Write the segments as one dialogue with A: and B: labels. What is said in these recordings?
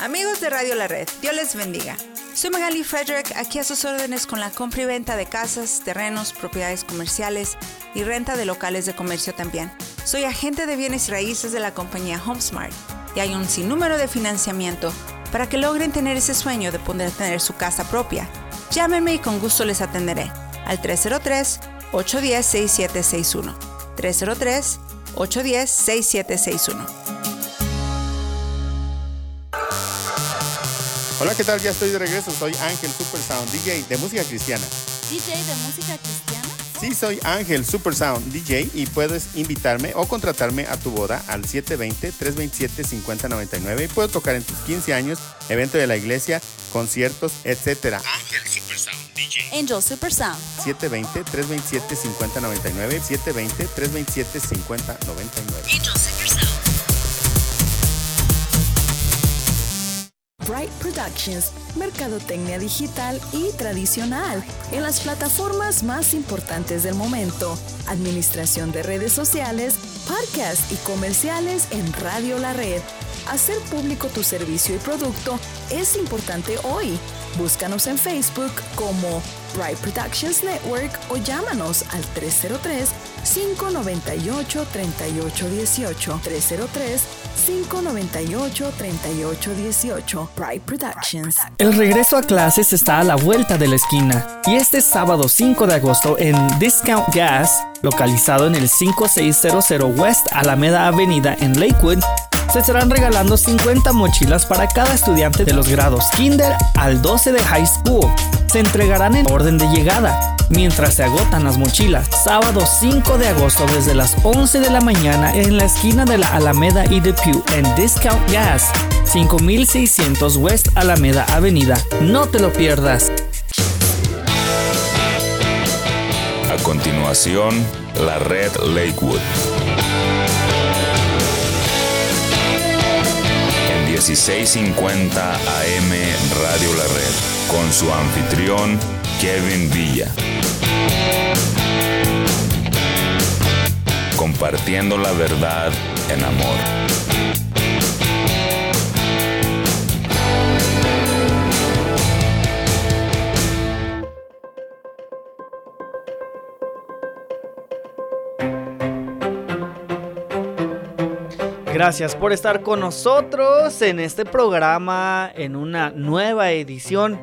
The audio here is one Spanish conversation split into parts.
A: Amigos de Radio La Red, Dios les bendiga. Soy Magali Frederick, aquí a sus órdenes con la compra y venta de casas, terrenos, propiedades comerciales y renta de locales de comercio también. Soy agente de bienes y raíces de la compañía HomeSmart y hay un sinnúmero de financiamiento para que logren tener ese sueño de poder tener su casa propia. Llámenme y con gusto les atenderé al 303-810-6761. 303-810-6761.
B: Hola, ¿qué tal? Ya estoy de regreso. Soy Ángel Supersound, DJ de música cristiana.
C: ¿DJ de música cristiana?
B: Sí, soy Ángel Supersound, DJ, y puedes invitarme o contratarme a tu boda al 720-327-5099 y puedo tocar en tus 15 años, evento de la iglesia, conciertos, etc. Ángel Supersound, DJ.
C: Angel Supersound.
B: 720-327-5099, 720-327-5099.
C: Angel Supersound.
D: Bright Productions, mercadotecnia digital y tradicional en las plataformas más importantes del momento, administración de redes sociales, podcasts y comerciales en Radio La Red. Hacer público tu servicio y producto es importante hoy. Búscanos en Facebook como Bright Productions Network o llámanos al 303-598-3818. 303-598-3818. Bright Productions.
E: El regreso a clases está a la vuelta de la esquina y este sábado 5 de agosto en Discount Gas, localizado en el 5600 West Alameda Avenida en Lakewood, se estarán regalando 50 mochilas para cada estudiante de los grados Kinder al 12 de High School. Se entregarán en orden de llegada, mientras se agotan las mochilas. Sábado 5 de agosto desde las 11 de la mañana en la esquina de la Alameda y Depew en Discount Gas, 5600 West Alameda Avenida. No te lo pierdas.
F: A continuación, La Red Lakewood. 1650 AM Radio La Red, con su anfitrión Kevin Villa. Compartiendo la verdad en amor.
E: Gracias por estar con nosotros en este programa, en una nueva edición.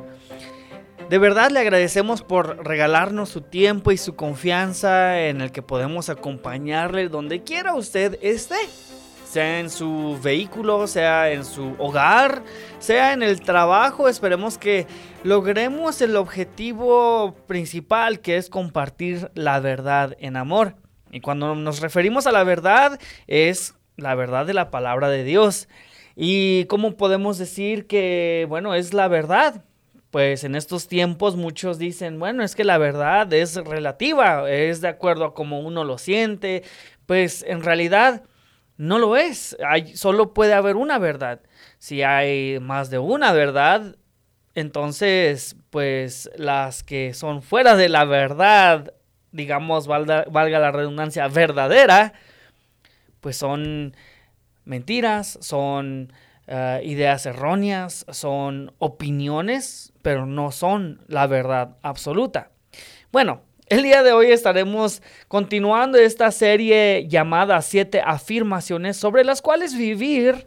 E: De verdad le agradecemos por regalarnos su tiempo y su confianza en el que podemos acompañarle donde quiera usted esté. Sea en su vehículo, sea en su hogar, sea en el trabajo. Esperemos que logremos el objetivo principal, que es compartir la verdad en amor. Y cuando nos referimos a la verdad, es la verdad de la palabra de Dios. ¿Y cómo podemos decir que, bueno, es la verdad? Pues en estos tiempos muchos dicen, bueno, es que la verdad es relativa, es de acuerdo a cómo uno lo siente. Pues en realidad no lo es. Solo puede haber una verdad. Si hay más de una verdad, entonces pues las que son fuera de la verdad, digamos, valga la redundancia, verdadera, pues son mentiras, son ideas erróneas, son opiniones, pero no son la verdad absoluta. Bueno, el día de hoy estaremos continuando esta serie llamada 7 afirmaciones sobre las cuales vivir.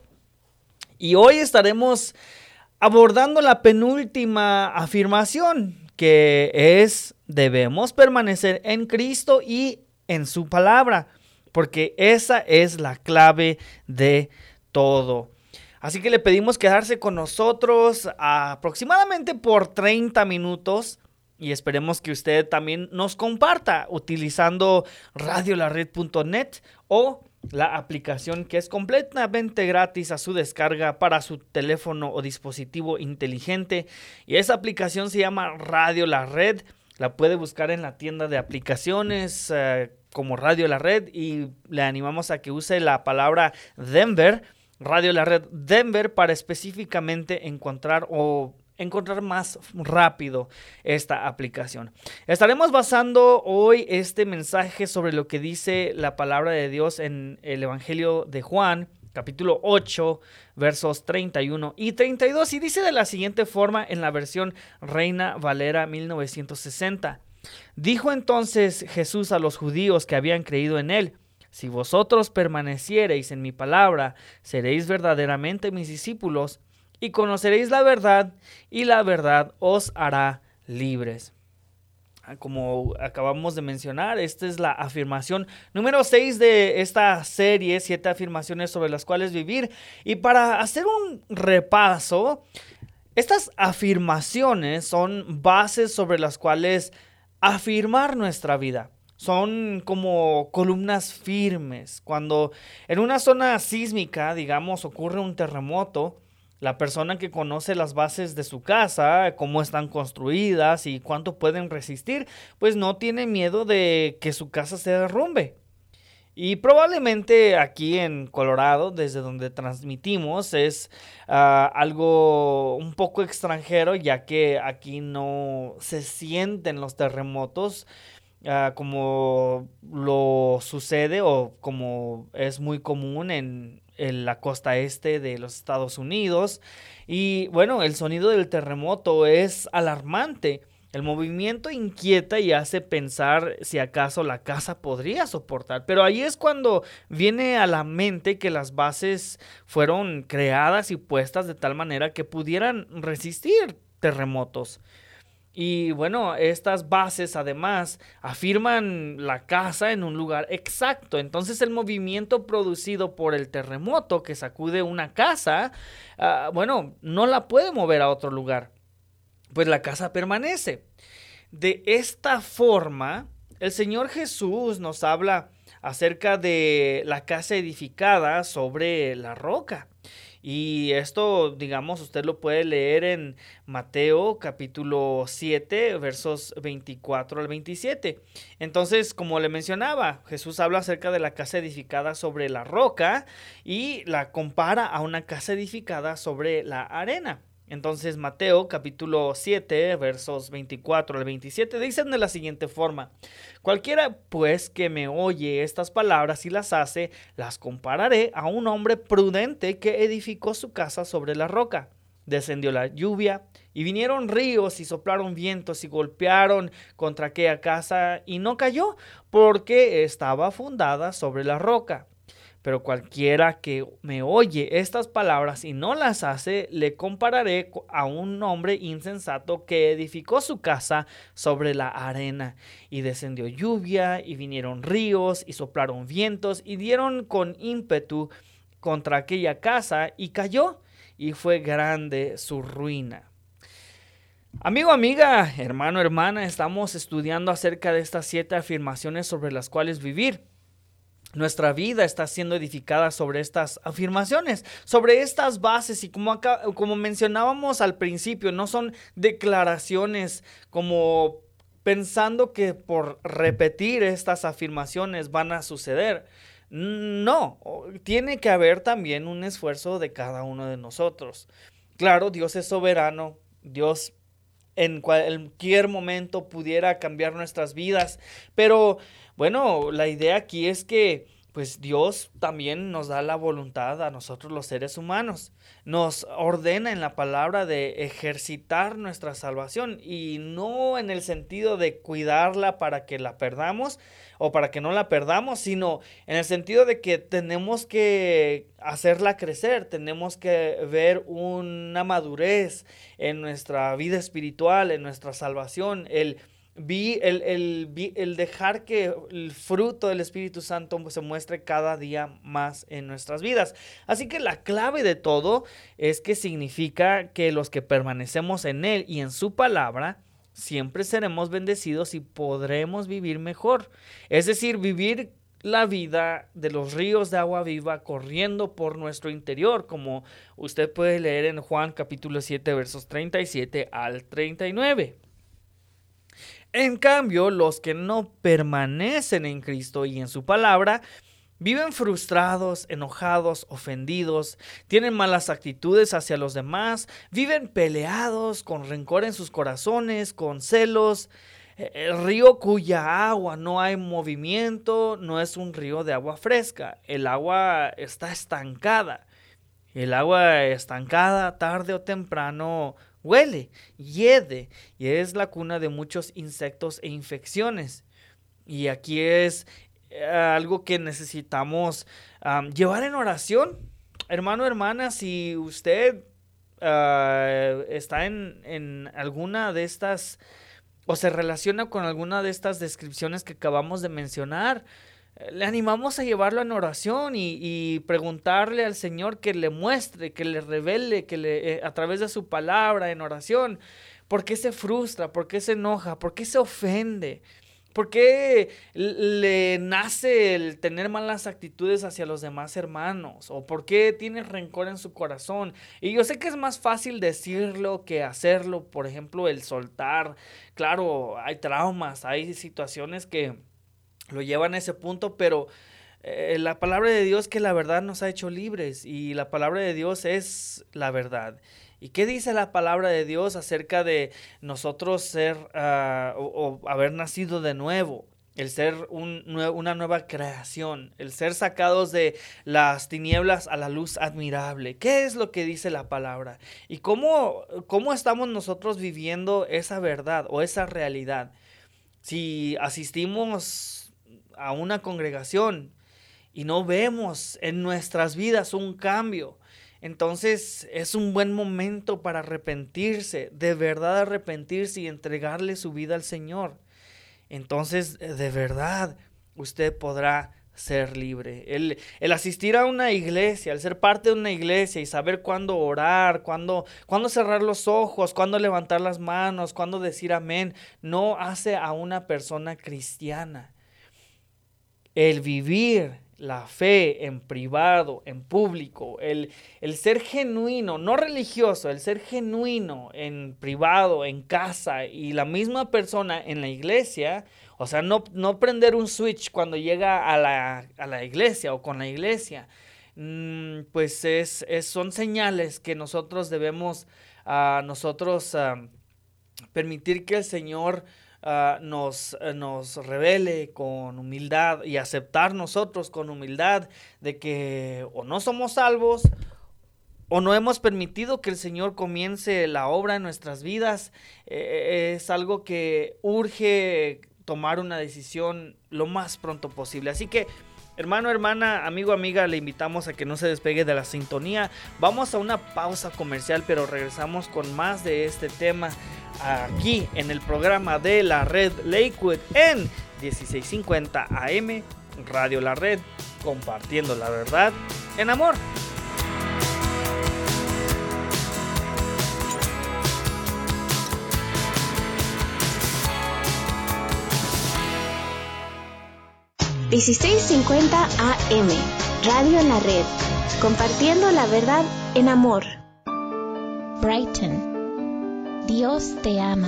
E: Y hoy estaremos abordando la penúltima afirmación, que es: debemos permanecer en Cristo y en su palabra, porque esa es la clave de todo. Así que le pedimos quedarse con nosotros aproximadamente por 30 minutos y esperemos que usted también nos comparta utilizando radiolared.net o la aplicación, que es completamente gratis a su descarga para su teléfono o dispositivo inteligente. Y esa aplicación se llama Radio La Red. La puede buscar en la tienda de aplicaciones como Radio La Red, y le animamos a que use la palabra Denver, Radio La Red Denver, para específicamente encontrar más rápido esta aplicación. Estaremos basando hoy este mensaje sobre lo que dice la palabra de Dios en el Evangelio de Juan, capítulo 8, versos 31 y 32, y dice de la siguiente forma en la versión Reina Valera 1960. Dijo entonces Jesús a los judíos que habían creído en él: si vosotros permaneciereis en mi palabra, seréis verdaderamente mis discípulos y conoceréis la verdad, y la verdad os hará libres. Como acabamos de mencionar, esta es la afirmación número 6 de esta serie, 7 afirmaciones sobre las cuales vivir. Y para hacer un repaso, estas afirmaciones son bases sobre las cuales afirmar nuestra vida. Son como columnas firmes. Cuando en una zona sísmica, digamos, ocurre un terremoto, la persona que conoce las bases de su casa, cómo están construidas y cuánto pueden resistir, pues no tiene miedo de que su casa se derrumbe. Y probablemente aquí en Colorado, desde donde transmitimos, es algo un poco extranjero, ya que aquí no se sienten los terremotos como lo sucede o como es muy común en la costa este de los Estados Unidos. Y bueno, el sonido del terremoto es alarmante. El movimiento inquieta y hace pensar si acaso la casa podría soportar. Pero ahí es cuando viene a la mente que las bases fueron creadas y puestas de tal manera que pudieran resistir terremotos. Y bueno, estas bases además afirman la casa en un lugar exacto. Entonces el movimiento producido por el terremoto que sacude una casa, no la puede mover a otro lugar, pues la casa permanece. De esta forma, el Señor Jesús nos habla acerca de la casa edificada sobre la roca. Y esto, digamos, usted lo puede leer en Mateo capítulo 7, versos 24 al 27. Entonces, como le mencionaba, Jesús habla acerca de la casa edificada sobre la roca y la compara a una casa edificada sobre la arena. Entonces, Mateo capítulo 7, versos 24 al 27 dicen de la siguiente forma: cualquiera pues que me oye estas palabras y las hace, las compararé a un hombre prudente que edificó su casa sobre la roca. Descendió la lluvia y vinieron ríos y soplaron vientos y golpearon contra aquella casa y no cayó porque estaba fundada sobre la roca. Pero cualquiera que me oye estas palabras y no las hace, le compararé a un hombre insensato que edificó su casa sobre la arena. Y descendió lluvia, y vinieron ríos, y soplaron vientos, y dieron con ímpetu contra aquella casa, y cayó, y fue grande su ruina. Amigo, amiga, hermano, hermana, estamos estudiando acerca de estas 7 afirmaciones sobre las cuales vivir. Nuestra vida está siendo edificada sobre estas afirmaciones, sobre estas bases, y como mencionábamos al principio, no son declaraciones como pensando que por repetir estas afirmaciones van a suceder. No, tiene que haber también un esfuerzo de cada uno de nosotros. Claro, Dios es soberano, Dios en cualquier momento pudiera cambiar nuestras vidas, pero bueno, la idea aquí es que pues Dios también nos da la voluntad a nosotros los seres humanos. Nos ordena en la palabra de ejercitar nuestra salvación, y no en el sentido de cuidarla para que la perdamos o para que no la perdamos, sino en el sentido de que tenemos que hacerla crecer, tenemos que ver una madurez en nuestra vida espiritual, en nuestra salvación, el dejar que el fruto del Espíritu Santo se muestre cada día más en nuestras vidas. Así que la clave de todo es que significa que los que permanecemos en Él y en su palabra siempre seremos bendecidos y podremos vivir mejor. Es decir, vivir la vida de los ríos de agua viva corriendo por nuestro interior, como usted puede leer en Juan capítulo 7 versos 37 al 39. En cambio, los que no permanecen en Cristo y en su palabra viven frustrados, enojados, ofendidos, tienen malas actitudes hacia los demás, viven peleados, con rencor en sus corazones, con celos, El río cuya agua no hay movimiento no es un río de agua fresca. El agua está estancada. El agua estancada tarde o temprano huele, hiede y es la cuna de muchos insectos e infecciones. Y aquí es algo que necesitamos llevar en oración. Hermano, hermana, si usted está en alguna de estas o se relaciona con alguna de estas descripciones que acabamos de mencionar, le animamos a llevarlo en oración y preguntarle al Señor que le muestre, que le revele, a través de su palabra en oración, por qué se frustra, por qué se enoja, por qué se ofende, por qué le nace el tener malas actitudes hacia los demás hermanos, o por qué tiene rencor en su corazón. Y yo sé que es más fácil decirlo que hacerlo, por ejemplo, el soltar. Claro, hay traumas, hay situaciones que lo llevan a ese punto, pero la palabra de Dios, que la verdad nos ha hecho libres, y la palabra de Dios es la verdad. ¿Y qué dice la palabra de Dios acerca de nosotros ser o haber nacido de nuevo? El ser una nueva creación, el ser sacados de las tinieblas a la luz admirable. ¿Qué es lo que dice la palabra? ¿Y cómo estamos nosotros viviendo esa verdad o esa realidad? Si asistimos a una congregación y no vemos en nuestras vidas un cambio, entonces es un buen momento para arrepentirse, de verdad arrepentirse y entregarle su vida al Señor. Entonces, de verdad, usted podrá ser libre. El asistir a una iglesia, el ser parte de una iglesia y saber cuándo orar, cuándo cerrar los ojos, cuándo levantar las manos, cuándo decir amén, no hace a una persona cristiana. El vivir la fe en privado, en público, el ser genuino, no religioso, el ser genuino en privado, en casa, y la misma persona en la iglesia, o sea, no prender un switch cuando llega a la iglesia o con la iglesia, pues son señales que nosotros debemos permitir que el Señor nos revele con humildad y aceptar nosotros con humildad de que o no somos salvos o no hemos permitido que el Señor comience la obra en nuestras vidas. Es algo que urge tomar una decisión lo más pronto posible. Así que, hermano, hermana, amigo, amiga, le invitamos a que no se despegue de la sintonía. Vamos a una pausa comercial, pero regresamos con más de este tema aquí en el programa de la Red Lakewood en 1650 AM, Radio La Red, compartiendo la verdad en amor.
G: ...1650 AM, Radio La Red, compartiendo la verdad en amor.
C: Brighton, Dios te ama.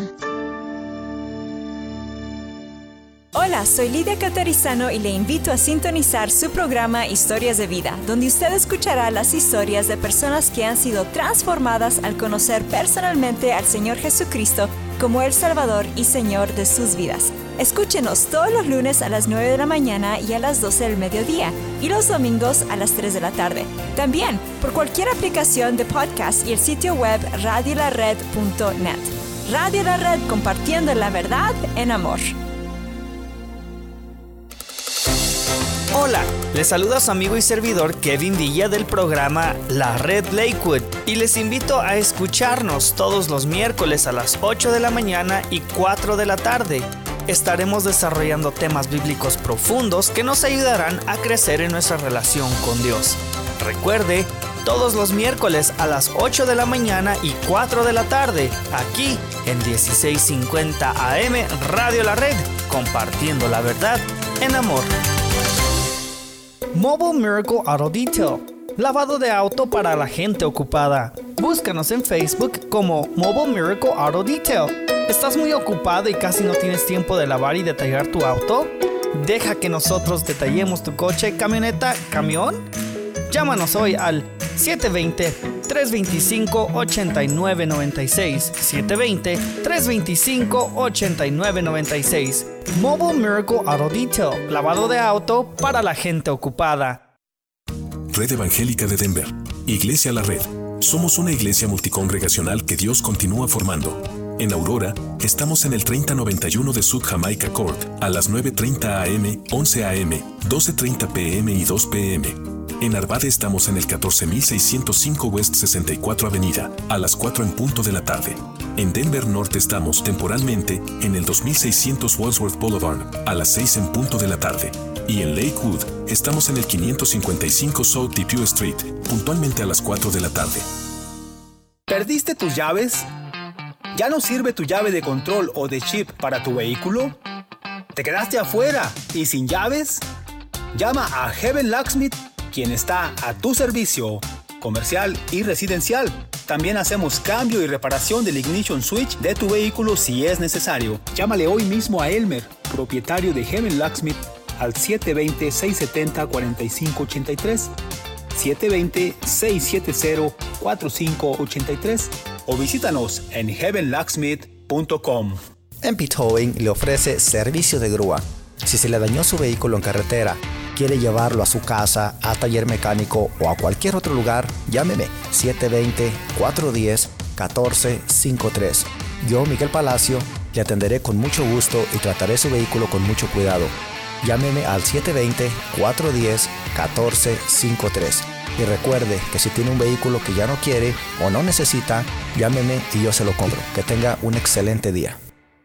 D: Hola, soy Lidia Catarizano y le invito a sintonizar su programa Historias de Vida, donde usted escuchará las historias de personas que han sido transformadas al conocer personalmente al Señor Jesucristo como el Salvador y Señor de sus vidas. Escúchenos todos los lunes a las 9 de la mañana y a las 12 del mediodía, y los domingos a las 3 de la tarde. También por cualquier aplicación de podcast y el sitio web radiolared.net. Radio La Red, compartiendo la verdad en amor.
E: Hola, les saluda su amigo y servidor Kevin Villa del programa La Red Lakewood y les invito a escucharnos todos los miércoles a las 8 de la mañana y 4 de la tarde. Estaremos desarrollando temas bíblicos profundos que nos ayudarán a crecer en nuestra relación con Dios. Recuerde, todos los miércoles a las 8 de la mañana y 4 de la tarde, aquí en 1650 AM Radio La Red, compartiendo la verdad en amor. Mobile Miracle Auto Detail, lavado de auto para la gente ocupada. Búscanos en Facebook como Mobile Miracle Auto Detail. ¿Estás muy ocupado y casi no tienes tiempo de lavar y detallar tu auto? Deja que nosotros detallemos tu coche, camioneta, camión. Llámanos hoy al 720-325-8996. 720-325-8996. Mobile Miracle Auto Detail. Lavado de auto para la gente ocupada.
H: Red Evangélica de Denver. Iglesia La Red. Somos una iglesia multicongregacional que Dios continúa formando. En Aurora, estamos en el 3091 de South Jamaica Court, a las 9:30 a.m., 11 a.m., 12:30 p.m. y 2 p.m. En Arvada estamos en el 14605 West 64 Avenida, a las 4 en punto de la tarde. En Denver Norte estamos temporalmente en el 2600 Wadsworth Boulevard, a las 6 en punto de la tarde. Y en Lakewood, estamos en el 555 South Depew Street, puntualmente a las 4 de la tarde.
I: ¿Perdiste tus llaves? ¿Ya no sirve tu llave de control o de chip para tu vehículo? ¿Te quedaste afuera y sin llaves? Llama a Heaven Locksmith, quien está a tu servicio, comercial y residencial. También hacemos cambio y reparación del ignition switch de tu vehículo si es necesario. Llámale hoy mismo a Elmer, propietario de Heaven Locksmith, al 720-670-4583, 720-670-4583 o visítanos en heavenlocksmith.com.
J: MP Towing le ofrece servicio de grúa. Si se le dañó su vehículo en carretera, quiere llevarlo a su casa, a taller mecánico o a cualquier otro lugar, llámeme 720-410-1453. Yo, Miguel Palacio, le atenderé con mucho gusto y trataré su vehículo con mucho cuidado. Llámeme al 720-410-1453. Y recuerde que si tiene un vehículo que ya no quiere o no necesita, llámeme y yo se lo compro. Que tenga un excelente día.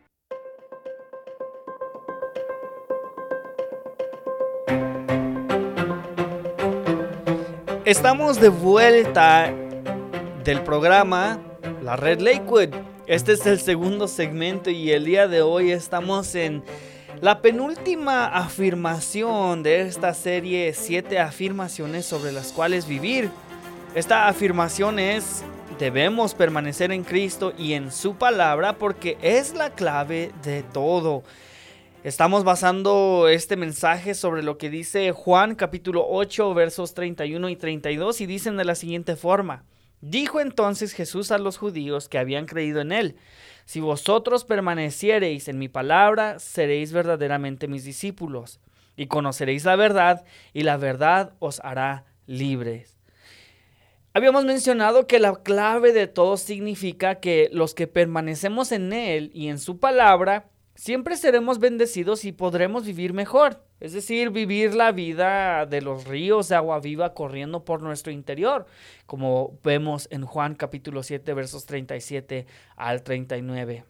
E: Estamos de vuelta del programa La Red Lakewood. Este es el segundo segmento y el día de hoy estamos en la penúltima afirmación de esta serie, 7 afirmaciones sobre las cuales vivir. Esta afirmación es: debemos permanecer en Cristo y en su palabra porque es la clave de todo. Estamos basando este mensaje sobre lo que dice Juan capítulo 8 versos 31 y 32 y dicen de la siguiente forma: dijo entonces Jesús a los judíos que habían creído en él: si vosotros permaneciereis en mi palabra, seréis verdaderamente mis discípulos, y conoceréis la verdad, y la verdad os hará libres. Habíamos mencionado que la clave de todo significa que los que permanecemos en él y en su palabra, siempre seremos bendecidos y podremos vivir mejor. Es decir, vivir la vida de los ríos de agua viva corriendo por nuestro interior, como vemos en Juan capítulo 7 versos 37 al 39.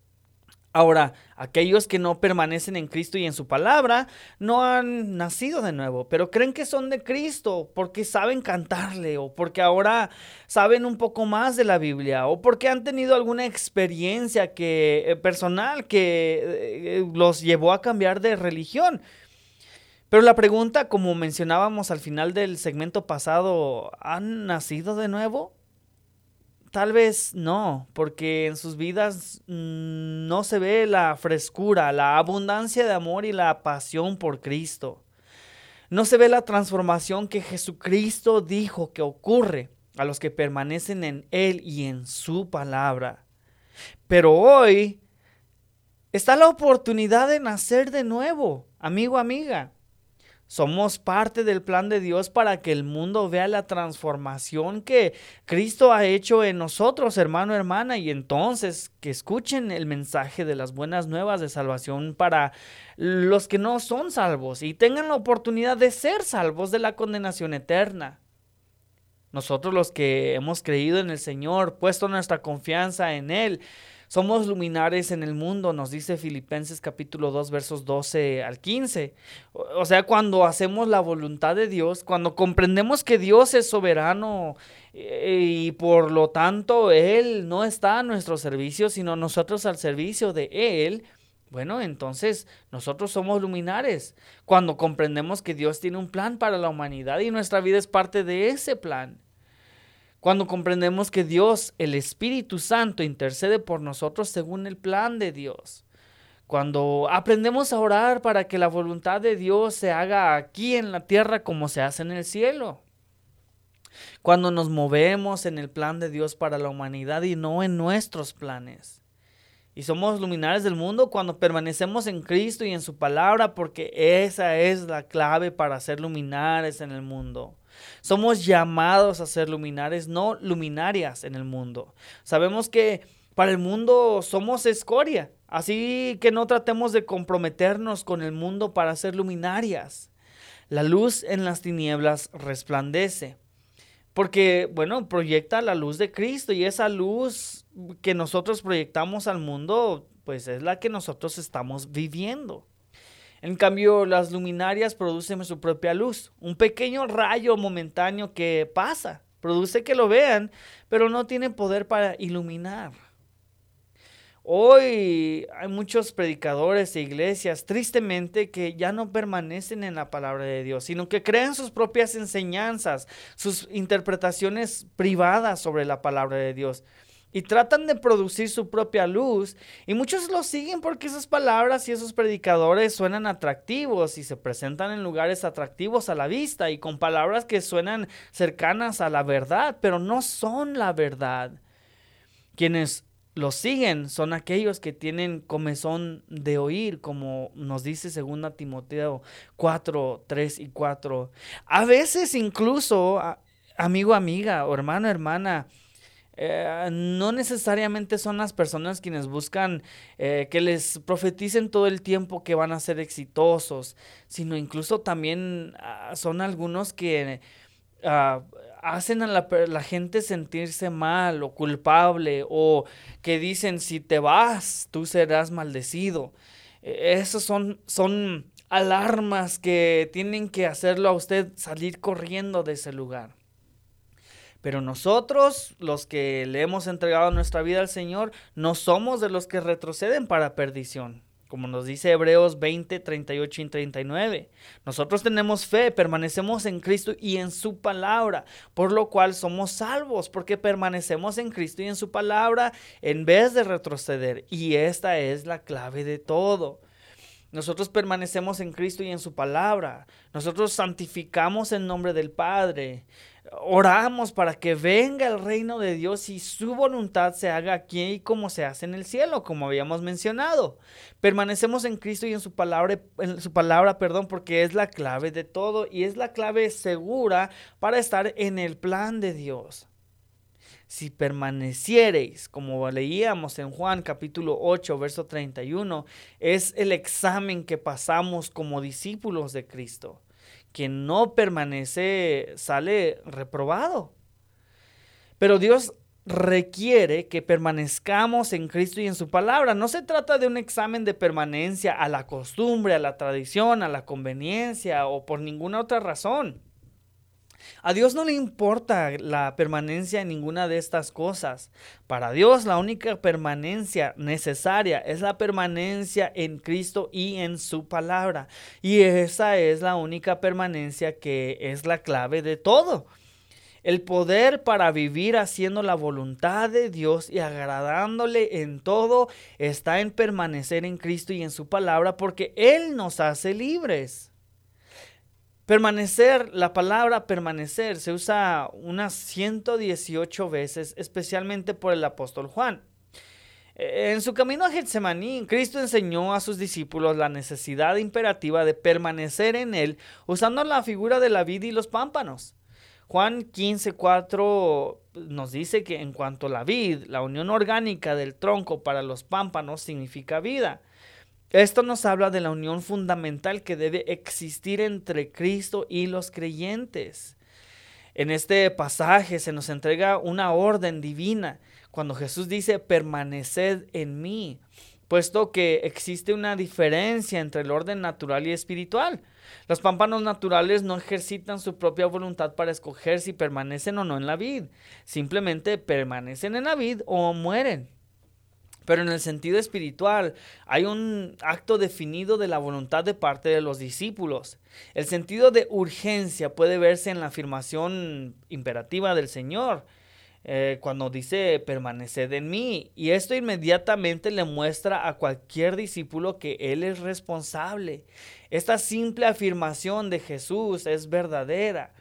E: Ahora, aquellos que no permanecen en Cristo y en su palabra no han nacido de nuevo, pero creen que son de Cristo porque saben cantarle o porque ahora saben un poco más de la Biblia o porque han tenido alguna experiencia personal que los llevó a cambiar de religión. Pero la pregunta, como mencionábamos al final del segmento pasado, ¿han nacido de nuevo? Tal vez no, porque en sus vidas no se ve la frescura, la abundancia de amor y la pasión por Cristo. No se ve la transformación que Jesucristo dijo que ocurre a los que permanecen en Él y en su palabra. Pero hoy está la oportunidad de nacer de nuevo, amigo, amiga. Somos parte del plan de Dios para que el mundo vea la transformación que Cristo ha hecho en nosotros, hermano, hermana, y entonces que escuchen el mensaje de las buenas nuevas de salvación para los que no son salvos y tengan la oportunidad de ser salvos de la condenación eterna. Nosotros los que hemos creído en el Señor, puesto nuestra confianza en Él, somos luminares en el mundo, nos dice Filipenses capítulo 2 versos 12 al 15. O sea, cuando hacemos la voluntad de Dios, cuando comprendemos que Dios es soberano y por lo tanto Él no está a nuestro servicio, sino nosotros al servicio de Él, bueno, entonces nosotros somos luminares. Cuando comprendemos que Dios tiene un plan para la humanidad y nuestra vida es parte de ese plan. Cuando comprendemos que Dios, el Espíritu Santo, intercede por nosotros según el plan de Dios. Cuando aprendemos a orar para que la voluntad de Dios se haga aquí en la tierra como se hace en el cielo. Cuando nos movemos en el plan de Dios para la humanidad y no en nuestros planes. Y somos luminares del mundo cuando permanecemos en Cristo y en su palabra, porque esa es la clave para ser luminares en el mundo. Somos llamados a ser luminares, no luminarias en el mundo. Sabemos que para el mundo somos escoria, así que no tratemos de comprometernos con el mundo para ser luminarias. La luz en las tinieblas resplandece, porque, proyecta la luz de Cristo, y esa luz que nosotros proyectamos al mundo, pues es la que nosotros estamos viviendo. En cambio, las luminarias producen su propia luz, un pequeño rayo momentáneo que pasa, produce que lo vean, pero no tiene poder para iluminar. Hoy hay muchos predicadores e iglesias, tristemente, que ya no permanecen en la palabra de Dios, sino que crean sus propias enseñanzas, sus interpretaciones privadas sobre la palabra de Dios. Y tratan de producir su propia luz, y muchos lo siguen porque esas palabras y esos predicadores suenan atractivos y se presentan en lugares atractivos a la vista y con palabras que suenan cercanas a la verdad, pero no son la verdad. Quienes los siguen son aquellos que tienen comezón de oír, como nos dice 2 Timoteo 4, 3 y 4. A veces incluso, amigo, amiga, o hermano, hermana, no necesariamente son las personas quienes buscan que les profeticen todo el tiempo que van a ser exitosos, sino incluso también son algunos que hacen a la gente sentirse mal o culpable, o que dicen: si te vas, tú serás maldecido. Esos son alarmas que tienen que hacerlo a usted salir corriendo de ese lugar. Pero nosotros, los que le hemos entregado nuestra vida al Señor, no somos de los que retroceden para perdición. Como nos dice Hebreos 20, 38 y 39. Nosotros tenemos fe, permanecemos en Cristo y en su palabra, por lo cual somos salvos, porque permanecemos en Cristo y en su palabra en vez de retroceder. Y esta es la clave de todo. Nosotros permanecemos en Cristo y en su palabra. Nosotros santificamos el nombre del Padre. Oramos para que venga el reino de Dios y su voluntad se haga aquí como se hace en el cielo, como habíamos mencionado. Permanecemos en Cristo y en su palabra, porque es la clave de todo y es la clave segura para estar en el plan de Dios. Si permaneciereis, como leíamos en Juan capítulo 8, verso 31, es el examen que pasamos como discípulos de Cristo. Quien no permanece sale reprobado. Pero Dios requiere que permanezcamos en Cristo y en su palabra. No se trata de un examen de permanencia a la costumbre, a la tradición, a la conveniencia o por ninguna otra razón. A Dios no le importa la permanencia en ninguna de estas cosas. Para Dios la única permanencia necesaria es la permanencia en Cristo y en su palabra. Y esa es la única permanencia que es la clave de todo. El poder para vivir haciendo la voluntad de Dios y agradándole en todo está en permanecer en Cristo y en su palabra, porque Él nos hace libres. Permanecer, la palabra permanecer se usa unas 118 veces, especialmente por el apóstol Juan. En su camino a Getsemaní, Cristo enseñó a sus discípulos la necesidad imperativa de permanecer en Él, usando la figura de la vid y los pámpanos. Juan 15:4 nos dice que en cuanto a la vid, la unión orgánica del tronco para los pámpanos significa vida. Esto nos habla de la unión fundamental que debe existir entre Cristo y los creyentes. En este pasaje se nos entrega una orden divina cuando Jesús dice: permaneced en mí, puesto que existe una diferencia entre el orden natural y espiritual. Los pámpanos naturales no ejercitan su propia voluntad para escoger si permanecen o no en la vid. Simplemente permanecen en la vid o mueren. Pero en el sentido espiritual hay un acto definido de la voluntad de parte de los discípulos. El sentido de urgencia puede verse en la afirmación imperativa del Señor, cuando dice permaneced en mí. Y esto inmediatamente le muestra a cualquier discípulo que Él es responsable. Esta simple afirmación de Jesús es verdadera.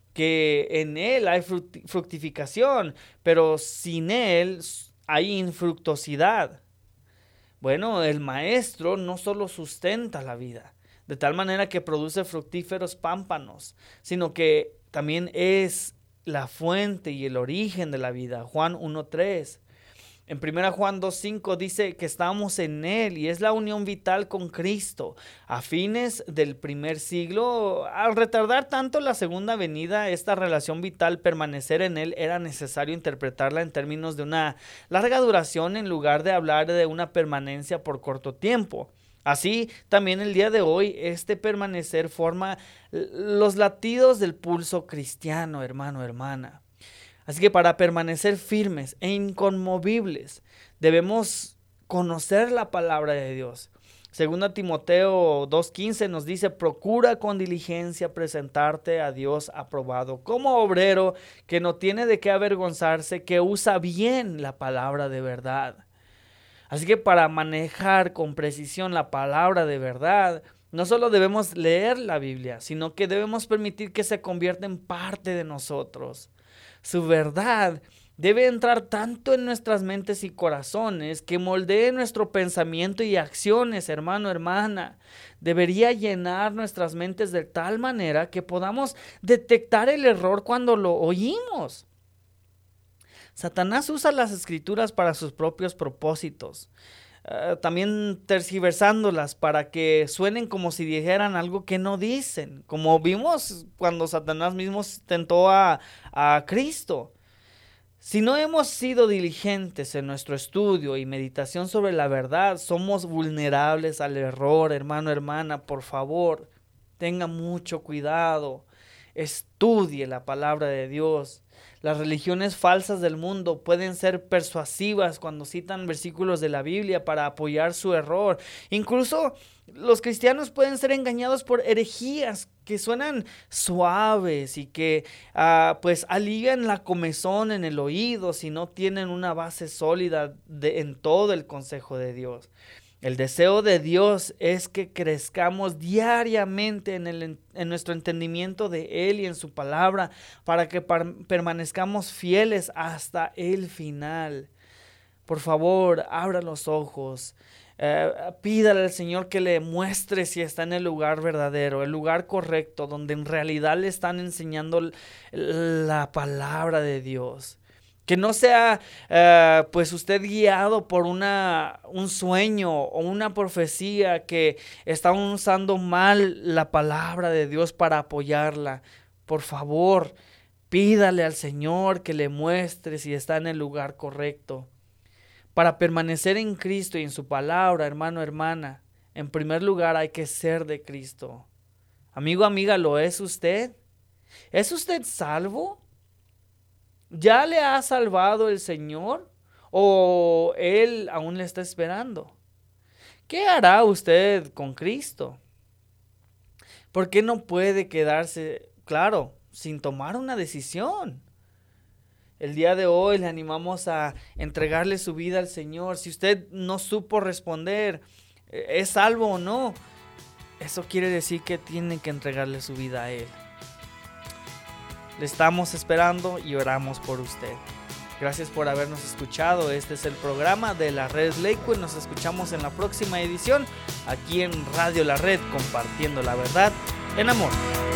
E: que en Él hay fructificación, pero sin Él hay infructuosidad. Bueno, el maestro no solo sustenta la vida, de tal manera que produce fructíferos pámpanos, sino que también es la fuente y el origen de la vida. Juan 1:3. En 1 Juan 2:5 dice que estamos en Él y es la unión vital con Cristo. A fines del primer siglo, al retardar tanto la segunda venida, esta relación vital, permanecer en Él, era necesario interpretarla en términos de una larga duración en lugar de hablar de una permanencia por corto tiempo. Así, también el día de hoy, este permanecer forma los latidos del pulso cristiano, hermano, hermana. Así que para permanecer firmes e inconmovibles, debemos conocer la palabra de Dios. 2 Timoteo 2:15 nos dice: procura con diligencia presentarte a Dios aprobado, como obrero que no tiene de qué avergonzarse, que usa bien la palabra de verdad. Así que para manejar con precisión la palabra de verdad, no solo debemos leer la Biblia, sino que debemos permitir que se convierta en parte de nosotros. Su verdad debe entrar tanto en nuestras mentes y corazones que moldee nuestro pensamiento y acciones, hermano, hermana. Debería llenar nuestras mentes de tal manera que podamos detectar el error cuando lo oímos. Satanás usa las escrituras para sus propios propósitos, también tergiversándolas para que suenen como si dijeran algo que no dicen, como vimos cuando Satanás mismo tentó a Cristo. Si no hemos sido diligentes en nuestro estudio y meditación sobre la verdad, somos vulnerables al error, hermano, hermana. Por favor, tenga mucho cuidado, estudie la palabra de Dios. Las religiones falsas del mundo pueden ser persuasivas cuando citan versículos de la Biblia para apoyar su error. Incluso los cristianos pueden ser engañados por herejías que suenan suaves y que pues alivian la comezón en el oído si no tienen una base sólida en todo el consejo de Dios. El deseo de Dios es que crezcamos diariamente en nuestro entendimiento de Él y en su palabra para que permanezcamos fieles hasta el final. Por favor, abra los ojos. Pídale al Señor que le muestre si está en el lugar verdadero, el lugar correcto, donde en realidad le están enseñando la palabra de Dios. Que no sea pues usted guiado por un sueño o una profecía que está usando mal la palabra de Dios para apoyarla. Por favor, pídale al Señor que le muestre si está en el lugar correcto. Para permanecer en Cristo y en su palabra, hermano, hermana, en primer lugar hay que ser de Cristo. Amigo, amiga, ¿lo es usted? ¿Es usted salvo? ¿Ya le ha salvado el Señor o Él aún le está esperando? ¿Qué hará usted con Cristo? ¿Por qué no puede quedarse, claro, sin tomar una decisión? El día de hoy le animamos a entregarle su vida al Señor. Si usted no supo responder, ¿es salvo o no? Eso quiere decir que tiene que entregarle su vida a Él. Le estamos esperando y oramos por usted. Gracias por habernos escuchado. Este es el programa de la Red Lakewood. Nos escuchamos en la próxima edición aquí en Radio La Red, compartiendo la verdad en amor.